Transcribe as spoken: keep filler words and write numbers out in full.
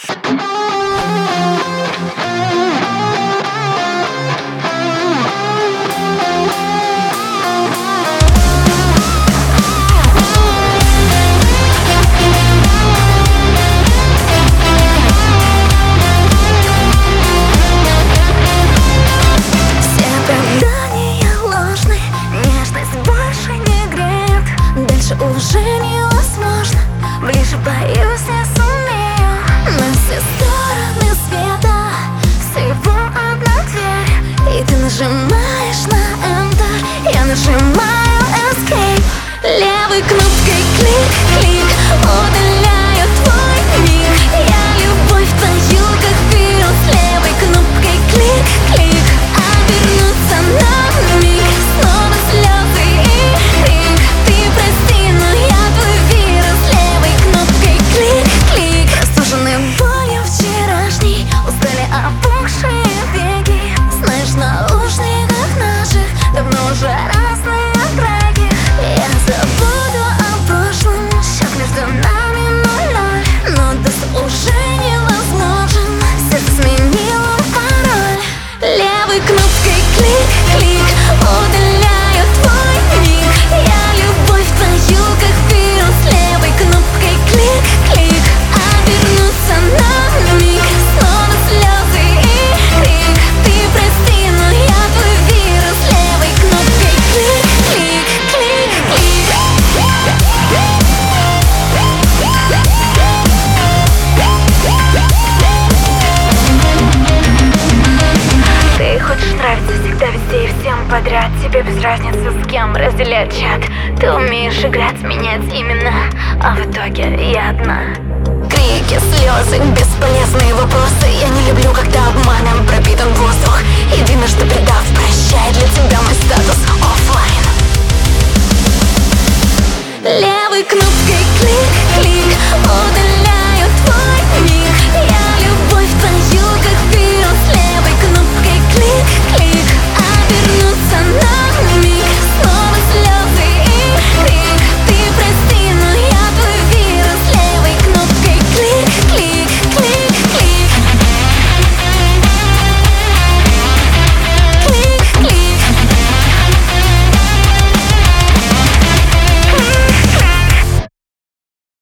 Уже невозможно, ближе боюсь, не сумею. На все стороны света всего одна дверь, и ты нажимаешь на Enter, я нажимаю Escape. Левой кнопкой клик-клик удаляю твой миг. Я любовь твою как вирус. Левой кнопкой клик-клик обернуться на миг. Снова слезы и крик. Ты прости, но я твой вирус. Левой кнопкой клик-клик. Простужены болью вчерашней, устали опухшие веки. Знаешь, в наушниках наших давно уже разные треки. Я забуду о прошлом, счет между нами ноль-ноль, но доступ уже невозможен, сердце сменило пароль. Левой кнопкой клик-клик удаляю твой миг. Я любовь твою как вирус. Левой кнопкой клик-клик обернуться на миг. Снова слезы и крик. Ты прости, но я твой вирус. Левой кнопкой клик-клик, клик-клик. Ты хочешь нравиться всегда, везде и всем подряд. Тебе без разницы с кем разделять чат. Ты умеешь играть, менять именно, а в итоге я одна. Крики, слезы, бесполезные вопросы. Я не люблю, когда обманом пропитан воздух. Единожды предав, прощай, для тебя мой статус оффлайн. Левой кнопкой клик-клик удаляй.